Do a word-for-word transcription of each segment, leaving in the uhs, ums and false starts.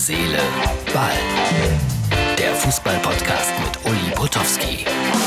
Seele, Ball. Der Fußball-Podcast mit Uli Potowski.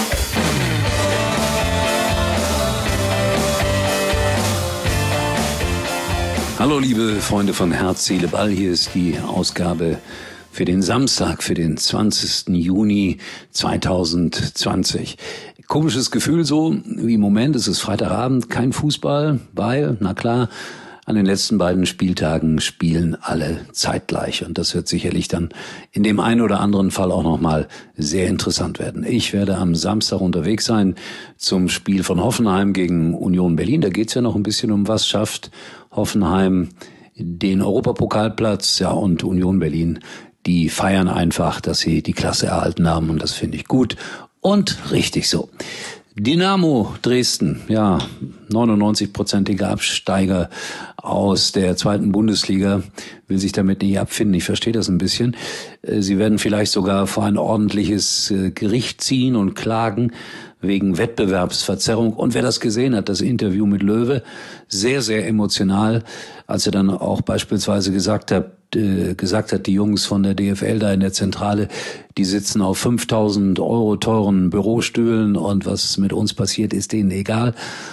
Hallo liebe Freunde von Herz, Seele, Ball. Hier ist die Ausgabe für den Samstag, für den zwanzigsten Juni zweitausendzwanzig. Komisches Gefühl so, wie im Moment, es ist Freitagabend, kein Fußball, weil, na klar, an den letzten beiden Spieltagen spielen alle zeitgleich. Und das wird sicherlich dann in dem einen oder anderen Fall auch nochmal sehr interessant werden. Ich werde am Samstag unterwegs sein zum Spiel von Hoffenheim gegen Union Berlin. Da geht's ja noch ein bisschen um was, schafft Hoffenheim den Europapokalplatz, ja, und Union Berlin, die feiern einfach, dass sie die Klasse erhalten haben, und das finde ich gut und richtig so. Dynamo Dresden, ja, neunundneunzig-prozentiger Absteiger aus der zweiten Bundesliga, will sich damit nicht abfinden. Ich verstehe das ein bisschen. Sie werden vielleicht sogar vor ein ordentliches Gericht ziehen und klagen wegen Wettbewerbsverzerrung. Und wer das gesehen hat, das Interview mit Löwe, sehr, sehr emotional, als er dann auch beispielsweise gesagt hat, äh, gesagt hat, die Jungs von der D F L da in der Zentrale, die sitzen auf fünftausend Euro teuren Bürostühlen und was mit uns passiert, ist denen egal.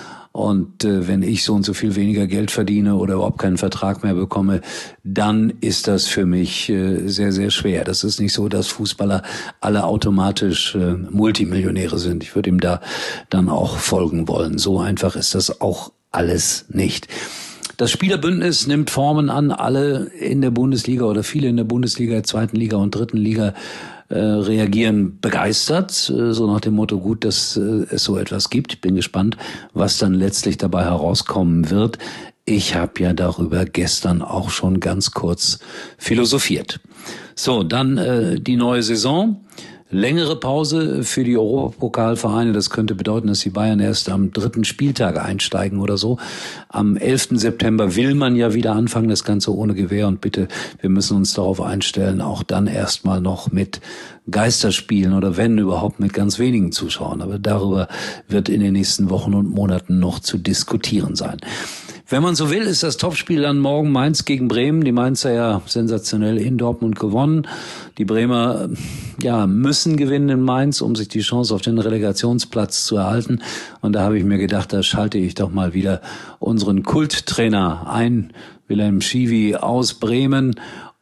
Und äh, wenn ich so und so viel weniger Geld verdiene oder überhaupt keinen Vertrag mehr bekomme, dann ist das für mich äh, sehr, sehr schwer. Das ist nicht so, dass Fußballer alle automatisch äh, Multimillionäre sind. Ich würde ihm da dann auch folgen wollen. So einfach ist das auch alles nicht. Das Spielerbündnis nimmt Formen an, alle in der Bundesliga oder viele in der Bundesliga, zweiten Liga und dritten Liga äh, reagieren begeistert, äh, so nach dem Motto, gut, dass äh, es so etwas gibt. Ich bin gespannt, was dann letztlich dabei herauskommen wird. Ich habe ja darüber gestern auch schon ganz kurz philosophiert. So, dann äh, die neue Saison. Längere Pause für die Europapokalvereine, das könnte bedeuten, dass die Bayern erst am dritten Spieltag einsteigen oder so. Am elften September will man ja wieder anfangen, das Ganze ohne Gewähr, und bitte, wir müssen uns darauf einstellen, auch dann erstmal noch mit Geisterspielen oder wenn überhaupt mit ganz wenigen Zuschauern. Aber darüber wird in den nächsten Wochen und Monaten noch zu diskutieren sein. Wenn man so will, ist das Topspiel dann morgen Mainz gegen Bremen. Die Mainzer ja sensationell in Dortmund gewonnen. Die Bremer ja müssen gewinnen in Mainz, um sich die Chance auf den Relegationsplatz zu erhalten. Und da habe ich mir gedacht, da schalte ich doch mal wieder unseren Kulttrainer ein, Wilhelm Schiwi aus Bremen.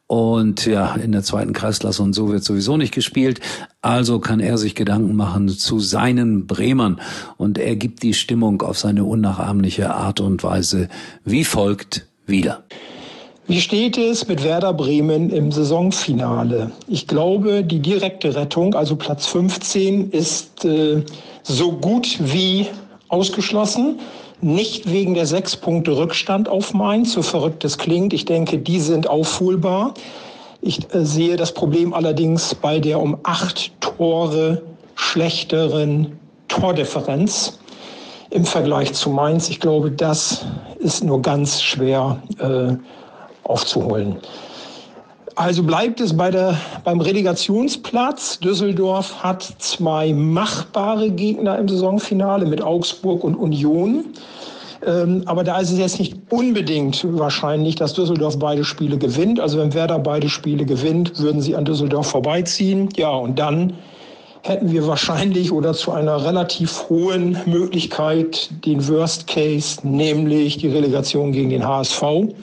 Und ja, in der zweiten Kreisklasse und so wird sowieso nicht gespielt. Also kann er sich Gedanken machen zu seinen Bremern. Und er gibt die Stimmung auf seine unnachahmliche Art und Weise wie folgt wieder. Wie steht es mit Werder Bremen im Saisonfinale? Ich glaube, die direkte Rettung, also Platz fünfzehn, ist äh, so gut wie ausgeschlossen. Nicht wegen der sechs Punkte Rückstand auf Mainz, so verrückt es klingt. Ich denke, die sind aufholbar. Ich äh, sehe das Problem allerdings bei der um acht Tore schlechteren Tordifferenz im Vergleich zu Mainz. Ich glaube, das ist nur ganz schwer äh, aufzuholen. Also bleibt es bei der, beim Relegationsplatz. Düsseldorf hat zwei machbare Gegner im Saisonfinale mit Augsburg und Union. Ähm, aber da ist es jetzt nicht unbedingt wahrscheinlich, dass Düsseldorf beide Spiele gewinnt. Also wenn Werder beide Spiele gewinnt, würden sie an Düsseldorf vorbeiziehen. Ja, und dann hätten wir wahrscheinlich oder zu einer relativ hohen Möglichkeit den Worst Case, nämlich die Relegation gegen den H S V.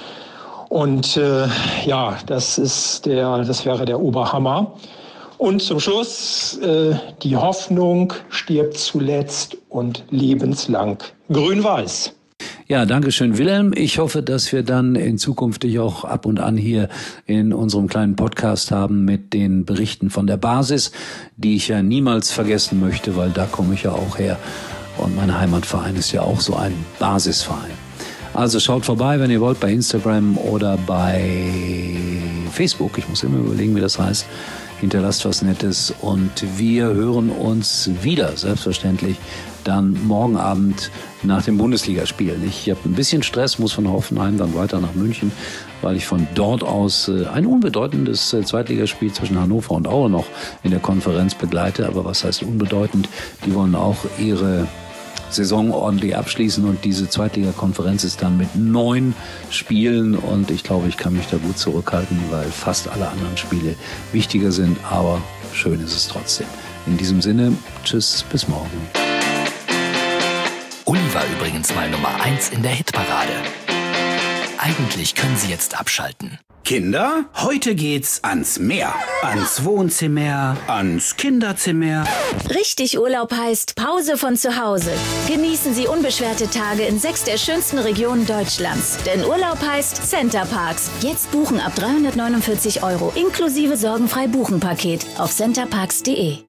Und äh, ja, das ist der, das wäre der Oberhammer. Und zum Schluss, äh, die Hoffnung stirbt zuletzt und lebenslang. Grün-Weiß. Ja, danke schön, Wilhelm. Ich hoffe, dass wir dann in Zukunft dich auch ab und an hier in unserem kleinen Podcast haben mit den Berichten von der Basis, die ich ja niemals vergessen möchte, weil da komme ich ja auch her. Und mein Heimatverein ist ja auch so ein Basisverein. Also schaut vorbei, wenn ihr wollt, bei Instagram oder bei Facebook. Ich muss immer überlegen, wie das heißt. Hinterlasst was Nettes und wir hören uns wieder, selbstverständlich, dann morgen Abend nach dem Bundesligaspielen. Ich habe ein bisschen Stress, muss von Hoffenheim dann weiter nach München, weil ich von dort aus ein unbedeutendes Zweitligaspiel zwischen Hannover und Aue noch in der Konferenz begleite. Aber was heißt unbedeutend? Die wollen auch ihre Saison ordentlich abschließen und diese Zweitligakonferenz ist dann mit neun Spielen und ich glaube, ich kann mich da gut zurückhalten, weil fast alle anderen Spiele wichtiger sind, aber schön ist es trotzdem. In diesem Sinne, tschüss, bis morgen. Uli war übrigens mal Nummer eins in der Hitparade. Eigentlich können Sie jetzt abschalten. Kinder, heute geht's ans Meer. Ans Wohnzimmer, ans Kinderzimmer. Richtig Urlaub heißt Pause von zu Hause. Genießen Sie unbeschwerte Tage in sechs der schönsten Regionen Deutschlands. Denn Urlaub heißt Center Parcs. Jetzt buchen ab dreihundertneunundvierzig Euro inklusive sorgenfrei Buchen-Paket auf centerparks punkt de.